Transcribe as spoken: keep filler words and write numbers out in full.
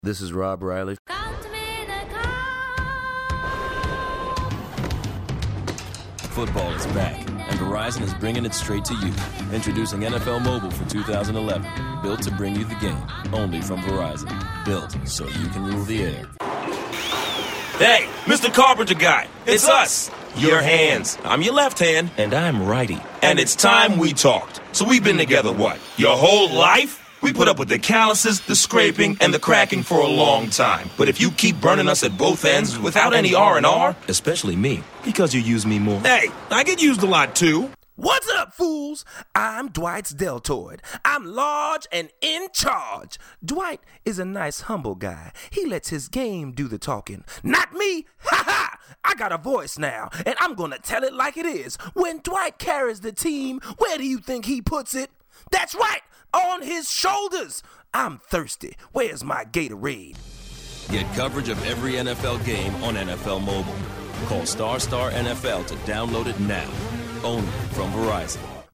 This is Rob Riley. Football is back, and Verizon is bringing it straight to you. Introducing N F L Mobile for two thousand eleven. Built to bring you the game, only from Verizon. Built so you can rule the air. Hey, Mister Carpenter guy, it's us. Your hands. I'm your left hand, and I'm righty. And it's time we talked. So we've been together, what, your whole life? We put up with the calluses, the scraping, and the cracking for a long time. But if you keep burning us at both ends without any R and R, Especially me, because you use me more. hey, I get used a lot too. What's up, fools? I'm Dwight's Deltoid. I'm large and in charge. Dwight is a nice, humble guy. He lets his game do the talking. Not me! Ha ha! I got a voice now, and I'm gonna tell it like it is. When Dwight carries the team, where do you think he puts it? That's right! On his shoulders! I'm thirsty. Where's my Gatorade? Get coverage of every N F L game on N F L Mobile. Call Star Star N F L to download it now. Only from Verizon.